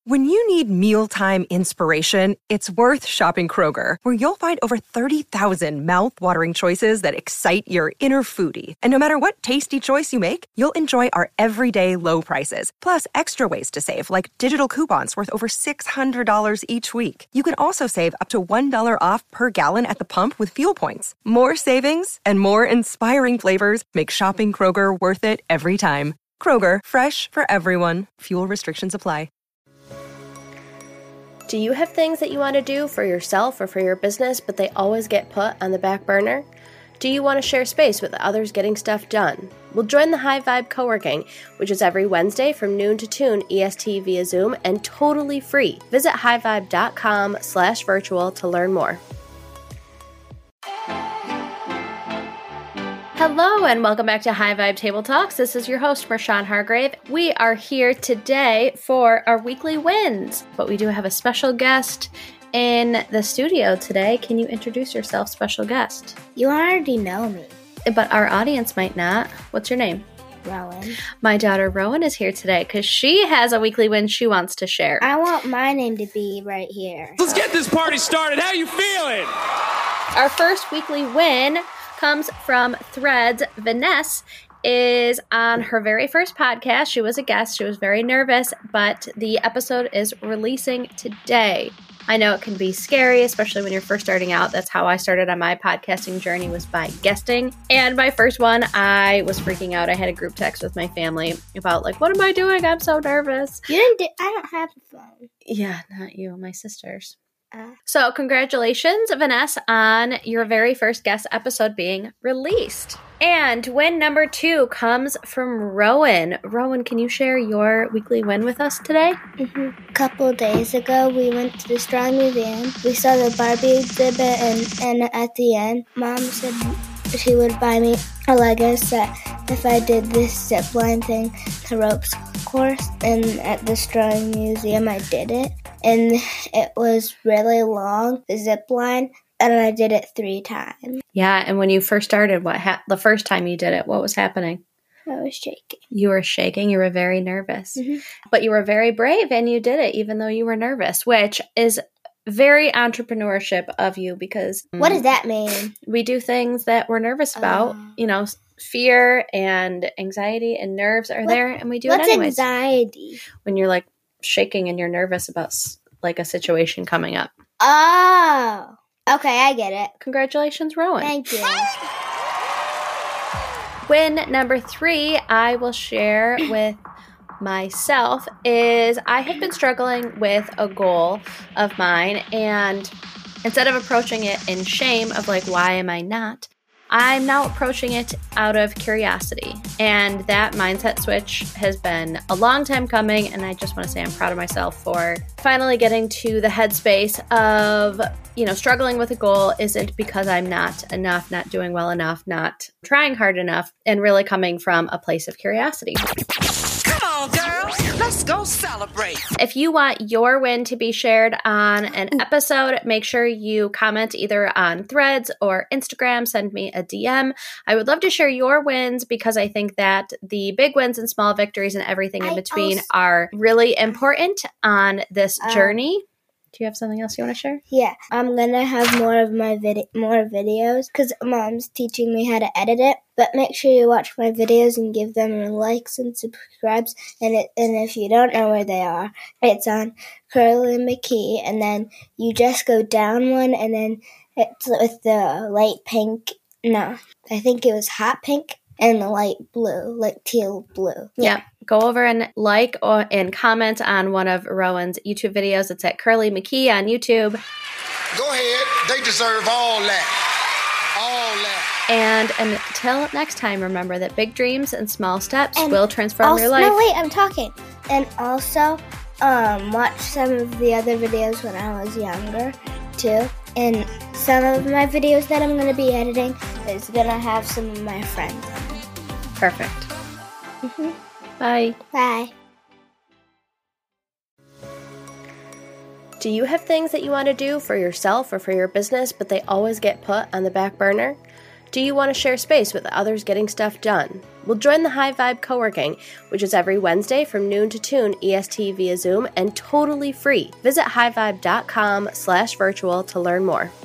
When you need mealtime inspiration, it's worth shopping Kroger, where you'll find over 30,000 mouth-watering choices that excite your inner foodie. And no matter what tasty choice you make, you'll enjoy our everyday low prices, plus extra ways to save, like digital coupons worth over $600 each week. You can also save up to $1 off per gallon at the pump with fuel points. More savings and more inspiring flavors make shopping Kroger worth it every time. Kroger, fresh for everyone. Fuel restrictions apply. Do you have things that you want to do for yourself or for your business, but they always get put on the back burner? Do you want to share space with others getting stuff done? Well, join the High Vibe Co-working, which is every Wednesday from noon to 2 EST via Zoom and totally free. Visit highvibe.com/virtual to learn more. Hello and welcome back to High Vibe Table Talks. This is your host, Marshawn Hargrave. We are here today for our weekly wins, but we do have a special guest in the studio today. Can you introduce yourself, special guest? You already know me. But our audience might not. What's your name? Rowan. My daughter Rowan is here today because she has a weekly win she wants to share. I want my name to be right here. Let's get this party started. How you feeling? Our first weekly win comes from Threads. Vanessa is on her very first podcast. She was a guest. She was very nervous, but the episode is releasing today. I know it can be scary, especially when you're first starting out. That's how I started on my podcasting journey, was by guesting. And my first one, I was freaking out. I had a group text with my family about, like, what am I doing? I'm so nervous. I don't have a phone. Yeah, not you, my sisters. So congratulations, Vanessa, on your very first guest episode being released. And win number 2 comes from Rowan. Rowan, can you share your weekly win with us today? A couple days ago, we went to the Strong Museum. We saw the Barbie exhibit, and at the end, Mom said she would buy me a Lego set if I did this zip line thing, the ropes course. And at the Strong Museum, I did it. And it was really long, the zip line, and I did it 3 times. Yeah, and when you first started, the first time you did it, what was happening? I was shaking. You were shaking. You were very nervous. Mm-hmm. But you were very brave, and you did it even though you were nervous, which is very entrepreneurship of you because... What does that mean? We do things that we're nervous about. You know, fear and anxiety and nerves are there, and we do it anyways. What's anxiety? When you're, like, shaking and you're nervous about, like, a situation coming up. Oh, okay, I get it. Congratulations, Rowan. Thank you. Win number 3 I will share with myself is I have been struggling with a goal of mine, and instead of approaching it in shame of, like, why am I not, I'm now approaching it out of curiosity. And that mindset switch has been a long time coming, and I just want to say I'm proud of myself for finally getting to the headspace of, you know, struggling with a goal isn't because I'm not enough, not doing well enough, not trying hard enough, and really coming from a place of curiosity. Come on, girls. Let's go celebrate. If you want your win to be shared on an episode, make sure you comment either on Threads or Instagram. Send me a DM. I would love to share your wins because I think that the big wins and small victories and everything in between are really important on this journey. Do you have something else you want to share? Yeah, I'm going to have more of my more videos because Mom's teaching me how to edit it. But make sure you watch my videos and give them likes and subscribes. And if you don't know where they are, it's on Curly McKee. And then you just go down one, and then it's with the light pink. No, I think it was hot pink and the light blue, like teal blue. Yeah. Go over and like and comment on one of Rowan's YouTube videos. It's at Curly McKee on YouTube. Go ahead. They deserve all that. All that. And until next time, remember that big dreams and small steps will transform your life. No, wait, I'm talking. And also, watch some of the other videos when I was younger, too. And some of my videos that I'm going to be editing is going to have some of my friends in it. Perfect. Mm-hmm. Bye. Bye. Do you have things that you want to do for yourself or for your business, but they always get put on the back burner? Do you want to share space with others getting stuff done? Well, join the High Vibe Co-working, which is every Wednesday from noon to 2 EST via Zoom and totally free. Visit highvibe.com/virtual to learn more.